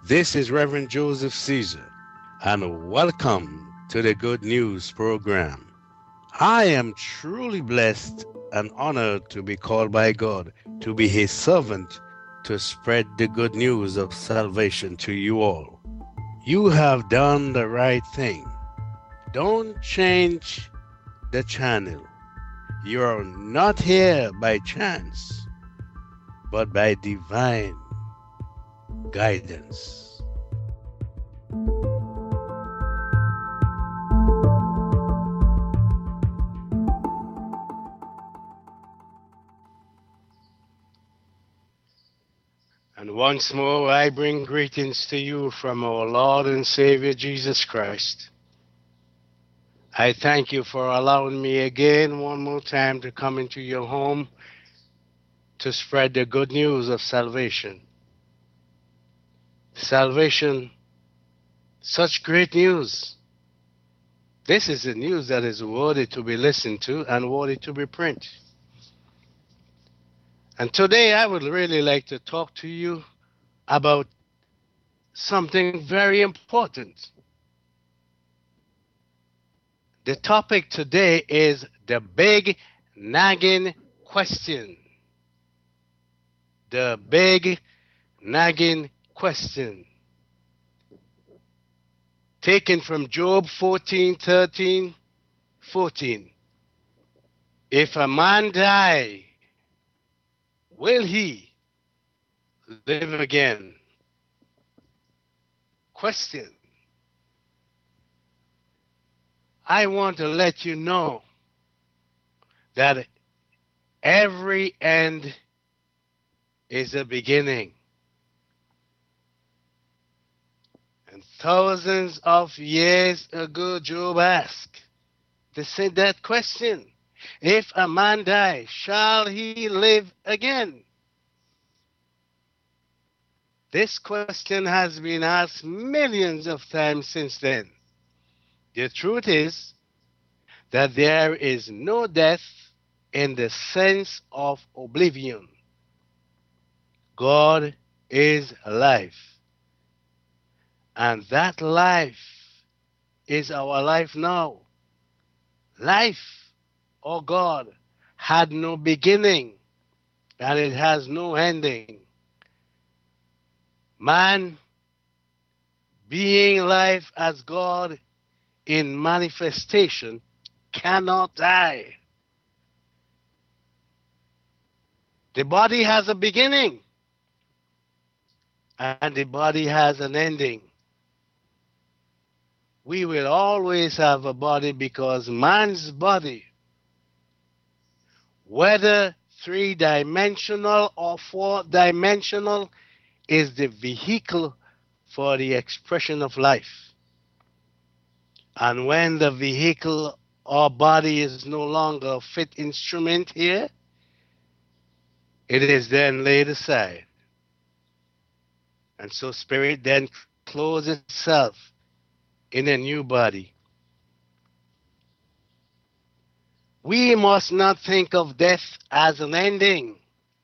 This is Reverend Joseph Caesar, and welcome to the Good News program. I am truly blessed and honored to be called by God to be His servant to spread the good news of salvation to you all. You have done the right thing. Don't change the channel. You're not here by chance, but by divine guidance. And once more, I bring greetings to you from our Lord and Savior Jesus Christ. I thank you for allowing me again, one more time, to come into your home to spread the good news of salvation. Salvation, such great news. This is the news that is worthy to be listened to and worthy to be printed. And today I would really like to talk to you about something very important. The topic today is the big nagging question. The big nagging question. Taken from Job 14:13, 14. If a man die, will he live again? Question. I want to let you know that every end is a beginning. And thousands of years ago, Job asked that question. If a man die, shall he live again? This question has been asked millions of times since then. The truth is that there is no death in the sense of oblivion. God is life. And that life is our life now. Life, oh God, had no beginning and it has no ending. Man, being life as God in manifestation, cannot die. The body has a beginning and the body has an ending. We will always have a body because man's body, whether three-dimensional or four-dimensional, is the vehicle for the expression of life. And when the vehicle or body is no longer a fit instrument here, it is then laid aside. And so spirit then clothes itself in a new body. We must not think of death as an ending.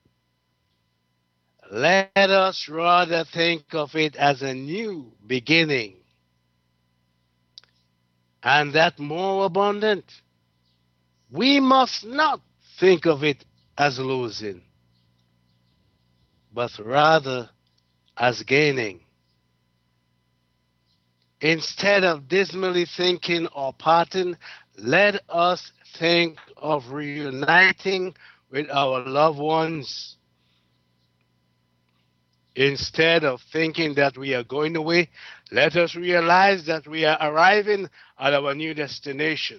Let us rather think of it as a new beginning, and that more abundant. We must not think of it as losing, but rather as gaining. Instead of dismally thinking or parting, let us think of reuniting with our loved ones. Instead of thinking that we are going away, let us realize that we are arriving at our new destination.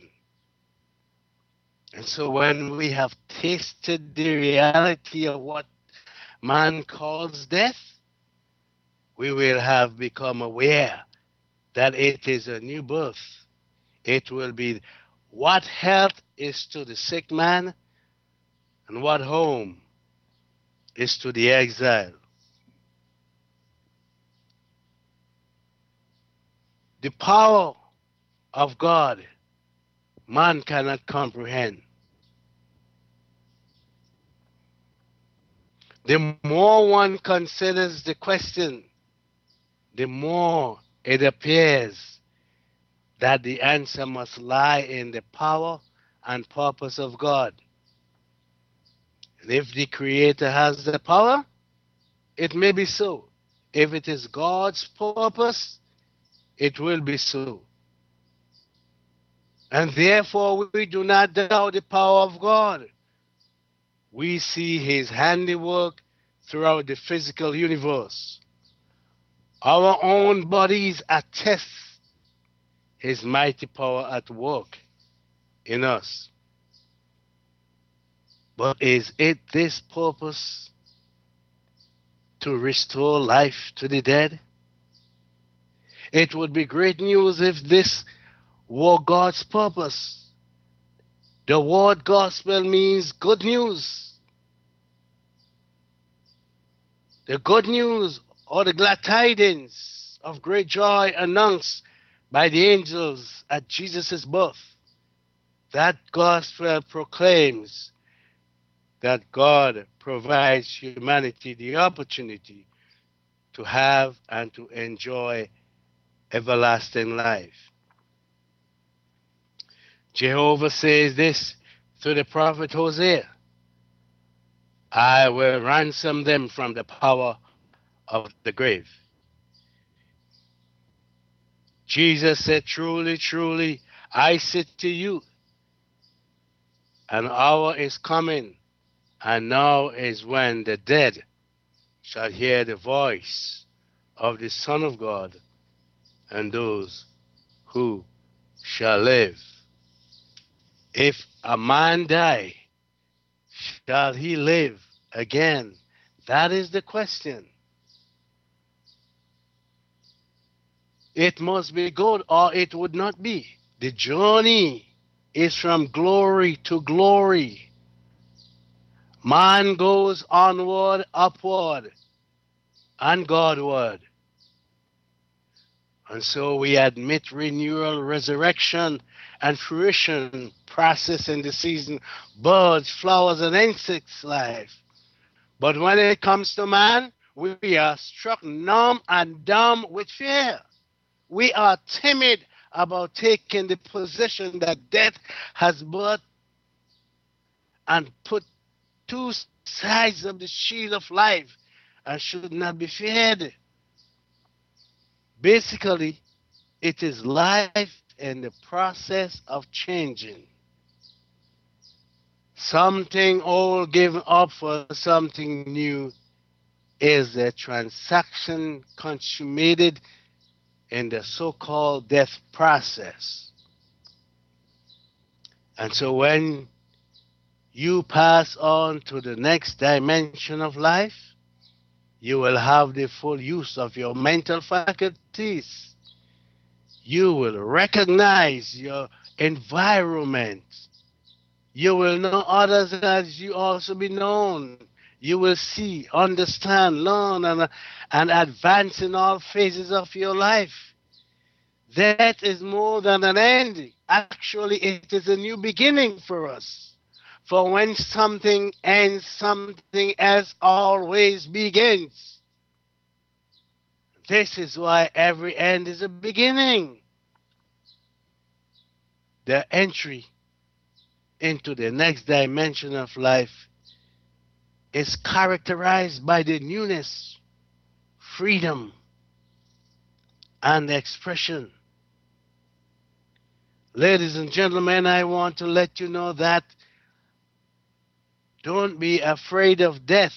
And so when we have tasted the reality of what man calls death, we will have become aware that it is a new birth. It will be what health is to the sick man and what home is to the exile. The power of God, man cannot comprehend. The more one considers the question, the more it appears that the answer must lie in the power and purpose of God. And if the Creator has the power, it may be so. If it is God's purpose, it will be so. And therefore, we do not doubt the power of God. We see His handiwork throughout the physical universe. Our own bodies attest His mighty power at work in us. But is it this purpose to restore life to the dead? It would be great news if this were God's purpose. The word gospel means good news. The good news or the glad tidings of great joy announced by the angels at Jesus' birth. That gospel proclaims that God provides humanity the opportunity to have and to enjoy everlasting life. Jehovah says this through the prophet Hosea: I will ransom them from the power of the grave. Jesus said, truly, truly, I say to you, an hour is coming, and now is when the dead shall hear the voice of the Son of God, and those who shall live. If a man die, shall he live again? That is the question. It must be good or it would not be. The journey is from glory to glory. Man goes onward, upward, and Godward. And so we admit renewal, resurrection, and fruition process in the season, birds, flowers, and insects' life. But when it comes to man, we are struck numb and dumb with fear. We are timid about taking the position that death has brought and put two sides of the shield of life and should not be feared. Basically, it is life in the process of changing. Something old given up for something new is a transaction consummated in the so-called death process. And so when you pass on to the next dimension of life, you will have the full use of your mental faculties. You will recognize your environment. You will know others as you also be known. You will see, understand, learn, and advance in all phases of your life. That is more than an ending. Actually, it is a new beginning for us. For when something ends, something else always begins. This is why every end is a beginning. The entry into the next dimension of life is characterized by the newness, freedom, and expression. Ladies and gentlemen, I want to let you know that don't be afraid of death.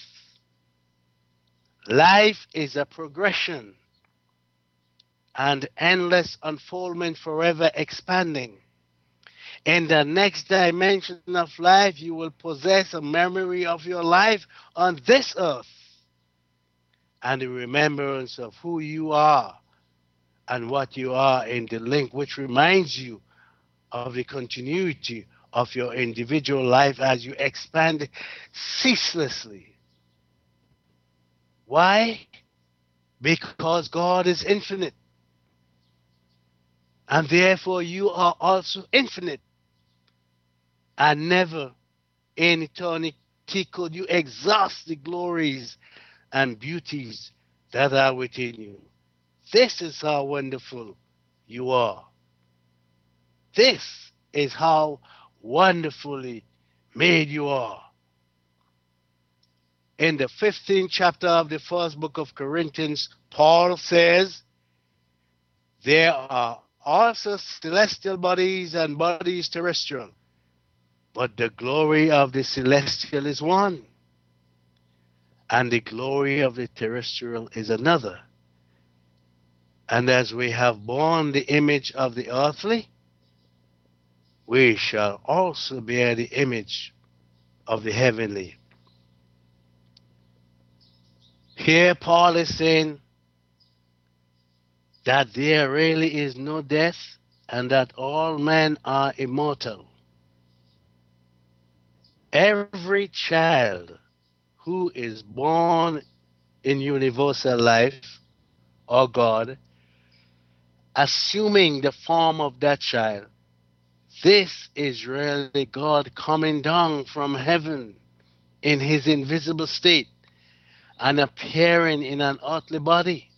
Life is a progression and endless unfoldment, forever expanding. In the next dimension of life, you will possess a memory of your life on this earth and a remembrance of who you are and what you are in the link, which reminds you of the continuity of your individual life as you expand ceaselessly. Why? Because God is infinite. And therefore you are also infinite. And never in eternity could you exhaust the glories and beauties that are within you. This is how wonderful you are. This is how wonderfully made you are. In the 15th chapter of the first book of Corinthians, Paul says, there are also celestial bodies and bodies terrestrial, but the glory of the celestial is one, and the glory of the terrestrial is another. And as we have borne the image of the earthly, we shall also bear the image of the heavenly. Here Paul is saying that there really is no death and that all men are immortal. Every child who is born in universal life or God, assuming the form of that child, this is really God coming down from heaven in his invisible state and appearing in an earthly body.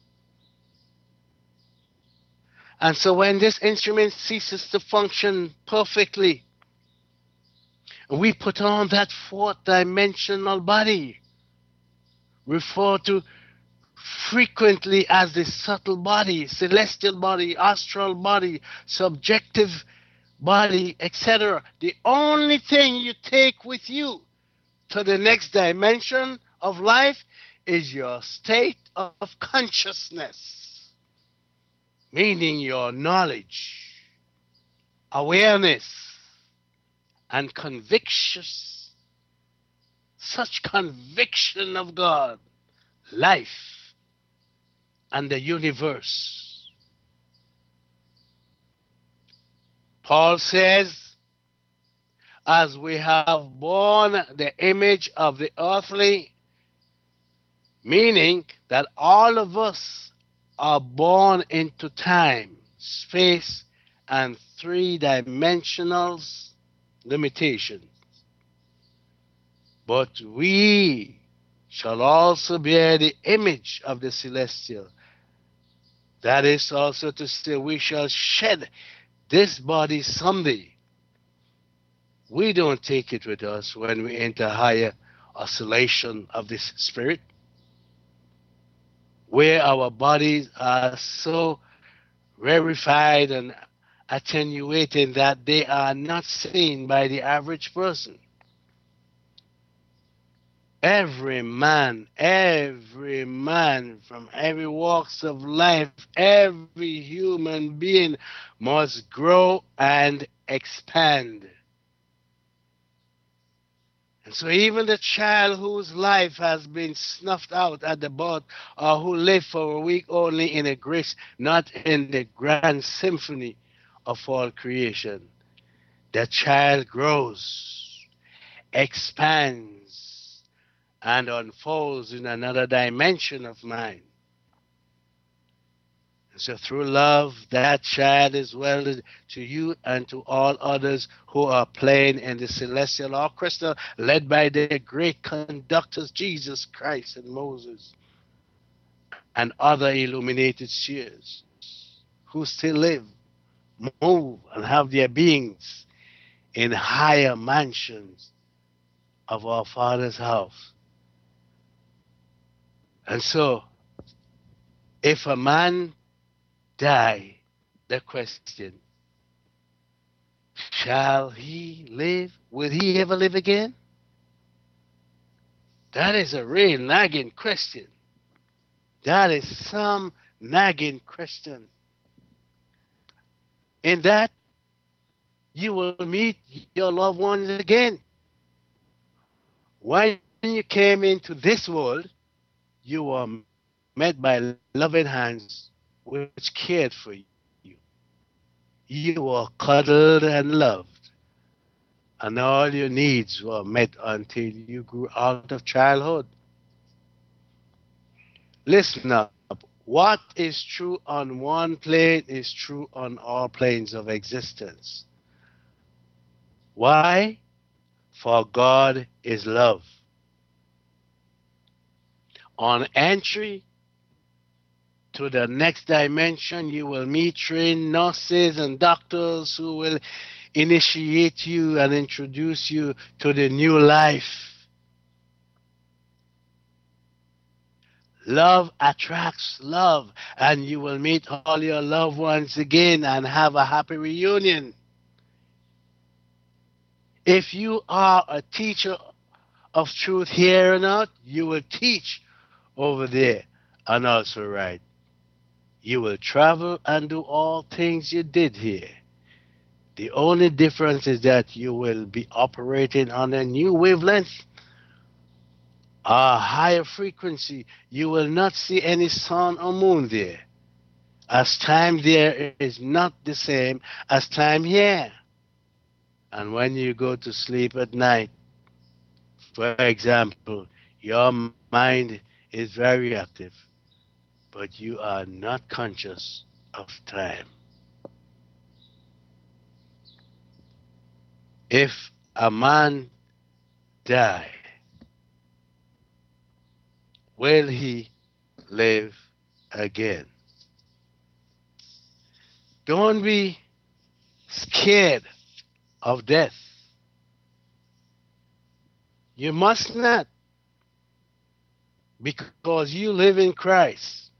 And so when this instrument ceases to function perfectly, we put on that fourth dimensional body, referred to frequently as the subtle body, celestial body, astral body, subjective body, etc. The only thing you take with you to the next dimension of life is your state of consciousness, meaning your knowledge, awareness, and convictions, such conviction of God, life, and the universe. Paul says, as we have borne the image of the earthly, meaning that all of us are born into time, space, and three-dimensional limitations. But we shall also bear the image of the celestial. That is also to say, we shall shed this body someday. We don't take it with us when we enter higher oscillation of this spirit, where our bodies are so rarefied and attenuated that they are not seen by the average person. Every man from every walks of life, every human being must grow and expand. And so even the child whose life has been snuffed out at the birth, or who lived for a week only in a grace, not in the grand symphony of all creation, the child grows, expands, and unfolds in another dimension of mind. So through love, that child is welded to you and to all others who are playing in the celestial orchestra led by the great conductors Jesus Christ and Moses and other illuminated spheres who still live, move, and have their beings in higher mansions of our Father's house. And so, if a man die, the question, shall he live? Will he ever live again? That is a real nagging question. That is some nagging question. In that, you will meet your loved ones again. When you came into this world, you were met by loving hands which cared for you. You were cuddled and loved, and all your needs were met until you grew out of childhood. Listen up. What is true on one plane is true on all planes of existence. Why? For God is love. On entry to the next dimension. You will meet trained nurses and doctors who will initiate you and introduce you to the new life. Love attracts love, and you will meet all your loved ones again and have a happy reunion. If you are a teacher of truth here or not, you will teach over there and also write. You will travel and do all things you did here. The only difference is that you will be operating on a new wavelength, a higher frequency. You will not see any sun or moon there, as time there is not the same as time here. And when you go to sleep at night, for example, your mind is very active, but you are not conscious of time. If a man die, will he live again? Don't be scared of death. You must not, because you live in Christ.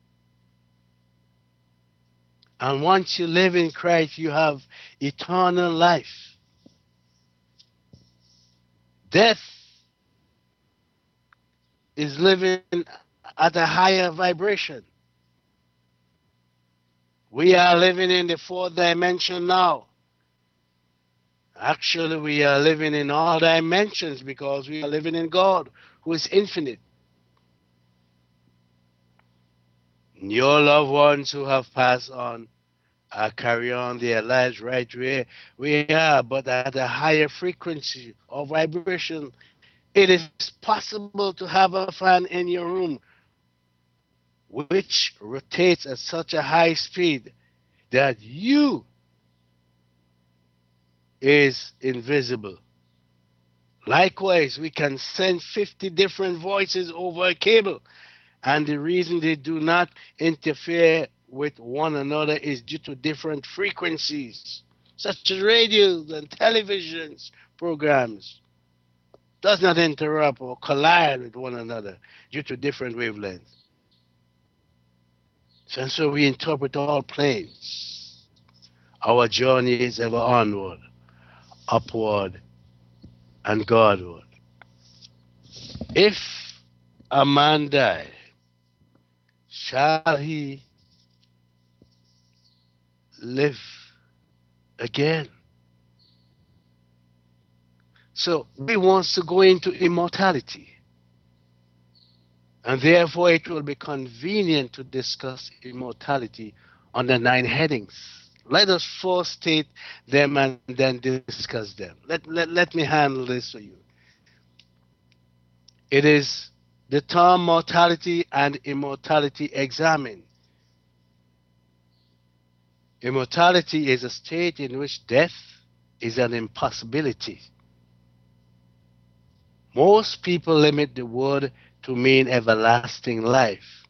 And once you live in Christ, you have eternal life. Death is living at a higher vibration. We are living in the fourth dimension now. Actually, we are living in all dimensions because we are living in God, who is infinite. Your loved ones who have passed on carry on their lives right where we are, but at a higher frequency or vibration. It is possible to have a fan in your room which rotates at such a high speed that you is invisible. Likewise, we can send 50 different voices over a cable, and the reason they do not interfere with one another is due to different frequencies, such as radios and televisions programs. Does not interrupt or collide with one another due to different wavelengths. So we interpret all planes. Our journey is ever onward, upward, and Godward. If a man die, shall he live again? So he wants to go into immortality. And therefore it will be convenient to discuss immortality under 9 headings. Let us first state them and then discuss them. Let me handle this for you. It is the term mortality and immortality examined. Immortality is a state in which death is an impossibility. Most people limit the word to mean everlasting life.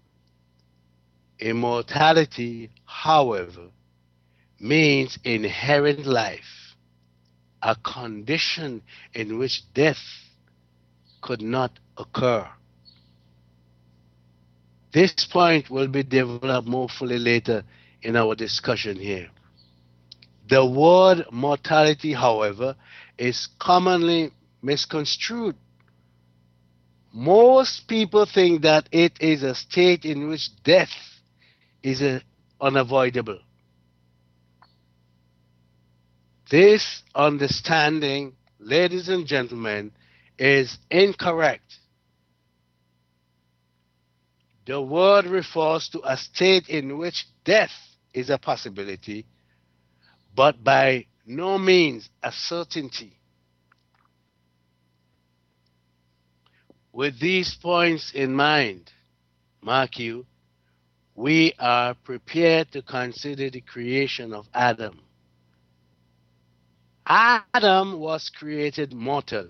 Immortality, however, means inherent life, a condition in which death could not occur. This point will be developed more fully later in our discussion here. The word mortality, however, is commonly misconstrued. Most people think that it is a state in which death is unavoidable. This understanding, ladies and gentlemen, is incorrect. The word refers to a state in which death is a possibility, but by no means a certainty. With these points in mind, mark you, we are prepared to consider the creation of Adam. Adam was created mortal,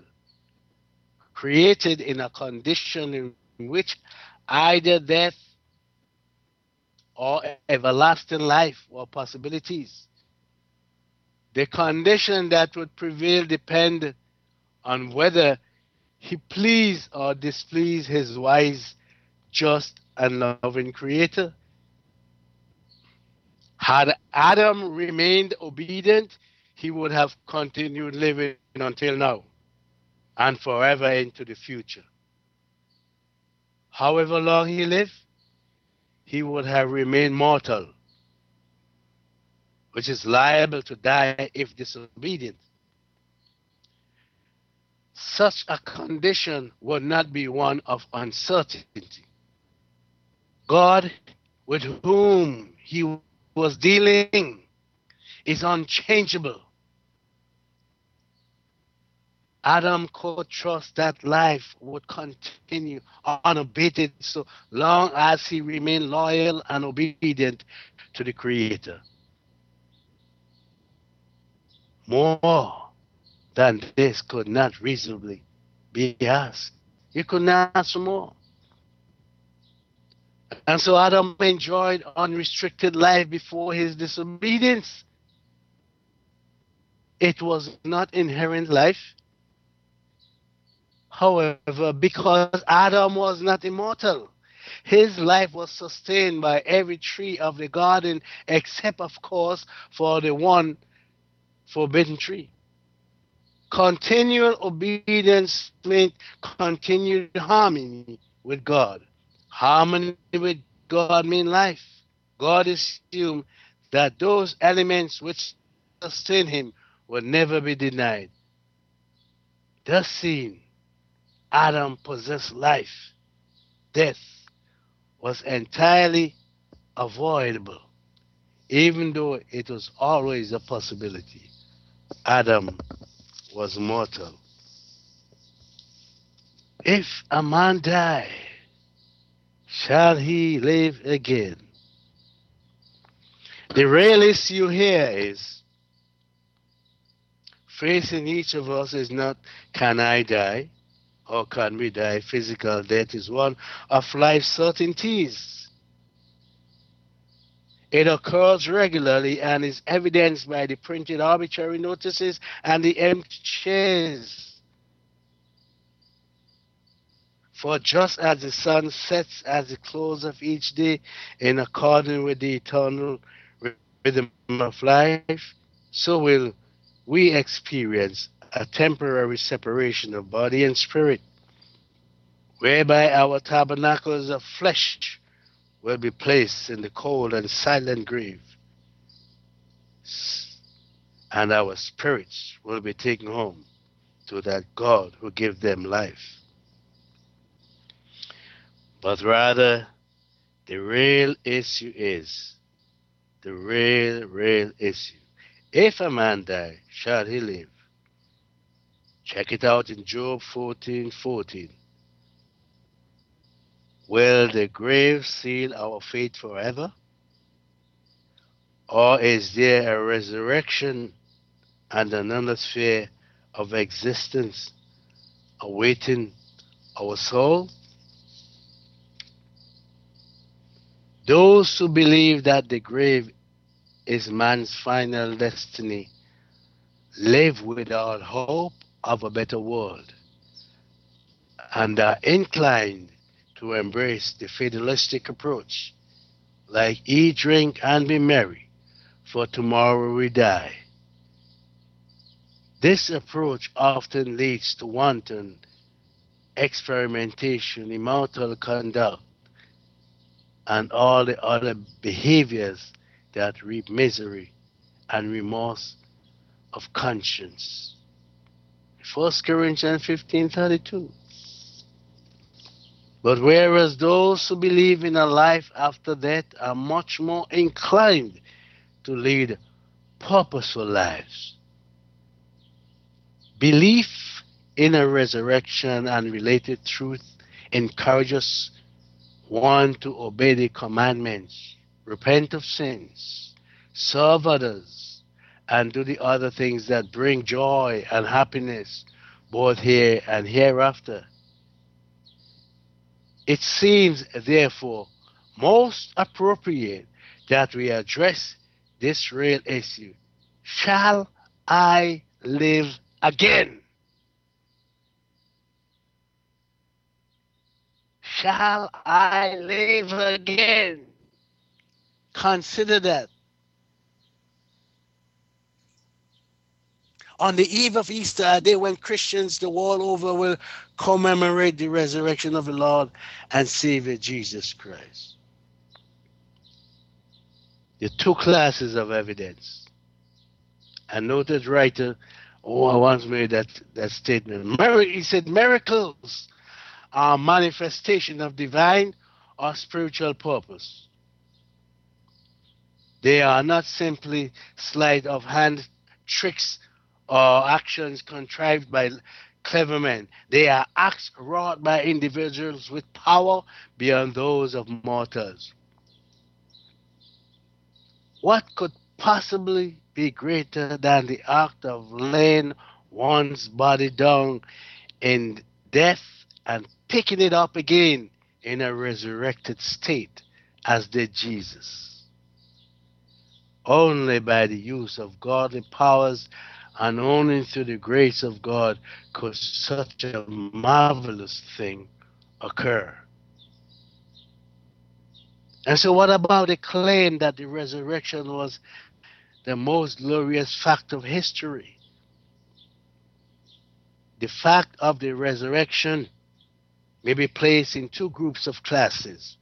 created in a condition in which either death or everlasting life or possibilities. The condition that would prevail depend on whether he please or displease his wise, just, and loving creator. Had Adam remained obedient, he would have continued living until now and forever into the future. However long he lived, he would have remained mortal, which is liable to die if disobedient. Such a condition would not be one of uncertainty. God, with whom he was dealing, is unchangeable. Adam could trust that life would continue unabated so long as he remained loyal and obedient to the Creator. More than this could not reasonably be asked. You could not ask for more. And so Adam enjoyed unrestricted life before his disobedience. It was not inherent life. However, because Adam was not immortal, his life was sustained by every tree of the garden, except, of course, for the one forbidden tree. Continual obedience meant continued harmony with God. Harmony with God means life. God assumed that those elements which sustain him would never be denied. Thus seen, Adam possessed life. Death was entirely avoidable, even though it was always a possibility. Adam was mortal. If a man die, shall he live again? The real issue here is facing each of us is not can I die or can we die? Physical death is one of life's certainties. It occurs regularly and is evidenced by the printed arbitrary notices and the empty chairs. For just as the sun sets at the close of each day in accordance with the eternal rhythm of life, so will we experience a temporary separation of body and spirit, whereby our tabernacles of flesh will be placed in the cold and silent grave, and our spirits will be taken home to that God who gave them life. But rather, the real issue is the real issue. If a man die, shall he live? Check it out in Job 14:14. Will the grave seal our fate forever? Or is there a resurrection and another sphere of existence awaiting our soul? Those who believe that the grave is man's final destiny live without hope of a better world and are inclined to embrace the fatalistic approach, like eat, drink, and be merry, for tomorrow we die. This approach often leads to wanton experimentation, immortal conduct, and all the other behaviors that reap misery and remorse of conscience. 1 Corinthians 15:32. But whereas those who believe in a life after death are much more inclined to lead purposeful lives. Belief in a resurrection and related truth encourages one to obey the commandments, repent of sins, serve others, and do the other things that bring joy and happiness both here and hereafter. It seems, therefore, most appropriate that we address this real issue. Shall I live again? Shall I live again? Consider that. On the eve of Easter, a day when Christians the world over will commemorate the resurrection of the Lord and Savior Jesus Christ. The two classes of evidence. A noted writer once made that statement. He said, miracles are manifestation of divine or spiritual purpose. They are not simply sleight of hand tricks or actions contrived by clever men. They are acts wrought by individuals with power beyond those of mortals. What could possibly be greater than the act of laying one's body down in death and picking it up again in a resurrected state, as did Jesus? Only by the use of godly powers and only through the grace of God could such a marvelous thing occur. And so what about the claim that the resurrection was the most glorious fact of history? The fact of the resurrection may be placed in two groups of classes.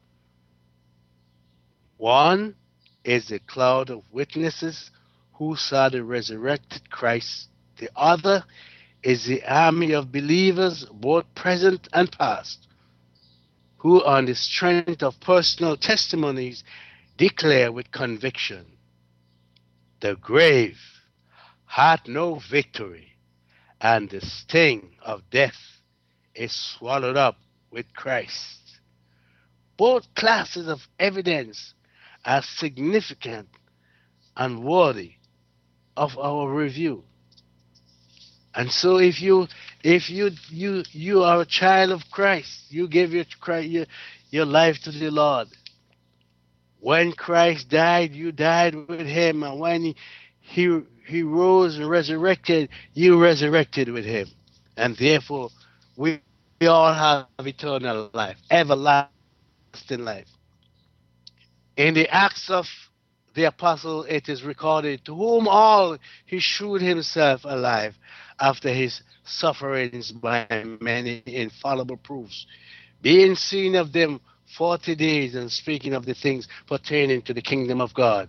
One is the cloud of witnesses who saw the resurrected Christ. The other is the army of believers, both present and past, who on the strength of personal testimonies declare with conviction, the grave had no victory, and the sting of death is swallowed up with Christ. Both classes of evidence are significant and worthy of our review. And so if you are a child of Christ, you give your life to the Lord. When Christ died, you died with him, and when he rose and resurrected, you resurrected with him. And therefore we all have eternal life, everlasting life. In the Acts of the Apostle, it is recorded, to whom all he shewed himself alive after his sufferings by many infallible proofs, being seen of them 40 days and speaking of the things pertaining to the kingdom of God.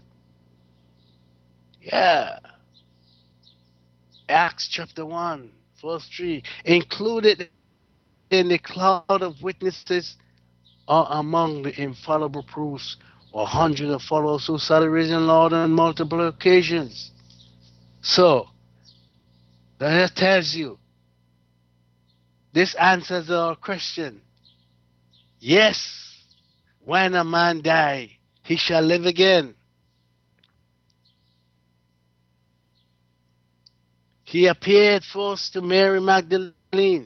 Yeah. Acts chapter 1, verse 3. Included in the cloud of witnesses are among the infallible proofs or hundreds of followers who saw the risen Lord on multiple occasions. So, that tells you, this answers our question. Yes, when a man die, he shall live again. He appeared first to Mary Magdalene.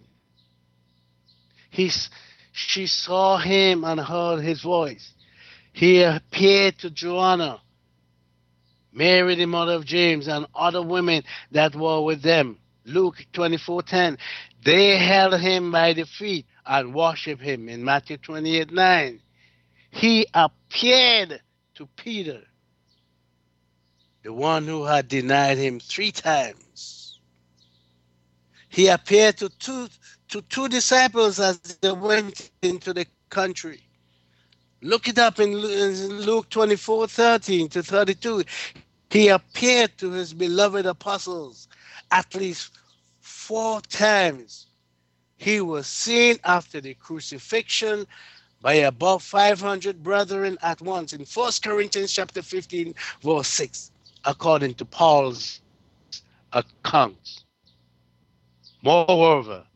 She saw him and heard his voice. He appeared to Joanna, Mary the mother of James, and other women that were with them. Luke 24:10. They held him by the feet and worshiped him in Matthew 28:9. He appeared to Peter, the one who had denied him 3 times. He appeared to two disciples as they went into the country. Look it up in Luke 24:13-32. He appeared to his beloved apostles at least 4 times. He was seen after the crucifixion by above 500 brethren at once in 1 Corinthians chapter 15, verse 6, according to Paul's accounts. Moreover,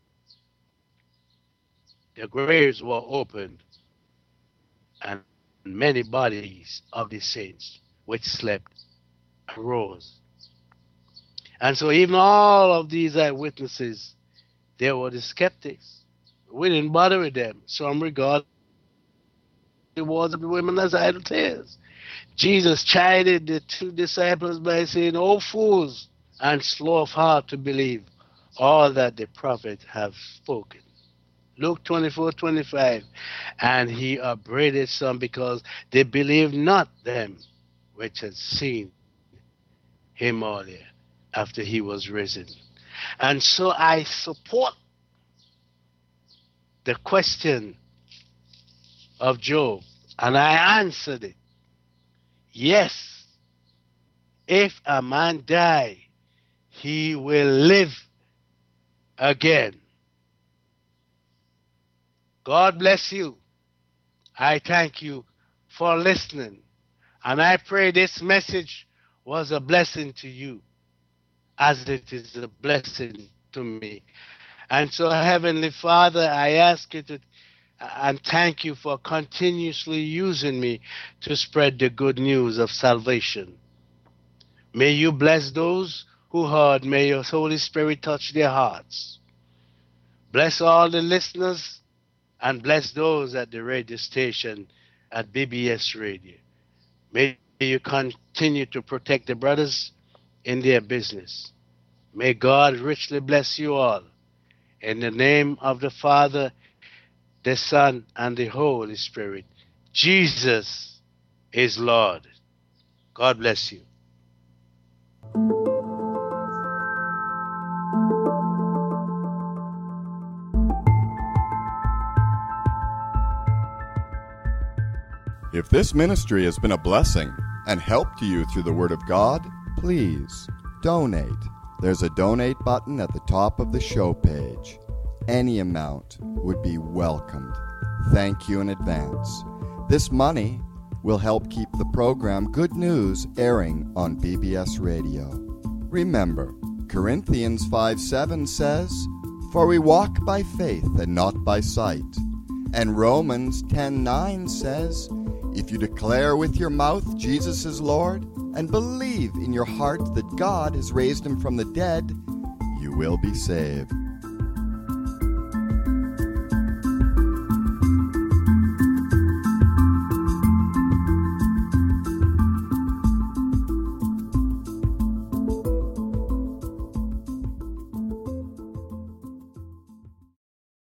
the graves were opened, and many bodies of the saints which slept arose. And so even all of these eyewitnesses, they were the skeptics. We didn't bother with them. Some regarded rewards of the women as idolaters. Jesus chided the two disciples by saying, "O fools, and slow of heart to believe all that the prophets have spoken." Luke 24:25. And he upbraided some because they believed not them which had seen him earlier after he was risen. And so I support the question of Job, and I answered it. Yes, if a man die, he will live again. God bless you. I thank you for listening. And I pray this message was a blessing to you as it is a blessing to me. And so, Heavenly Father, I ask you to and thank you for continuously using me to spread the good news of salvation. May you bless those who heard. May your Holy Spirit touch their hearts. Bless all the listeners and bless those at the radio station at BBS Radio. May you continue to protect the brothers in their business. May God richly bless you all. In the name of the Father, the Son, and the Holy Spirit. Jesus is Lord. God bless you. If this ministry has been a blessing and help to you through the Word of God, please donate. There's a donate button at the top of the show page. Any amount would be welcomed. Thank you in advance. This money will help keep the program Good News airing on BBS Radio. Remember, Corinthians 5:7 says, "For we walk by faith and not by sight." And Romans 10:9 says, "If you declare with your mouth Jesus is Lord and believe in your heart that God has raised him from the dead, you will be saved."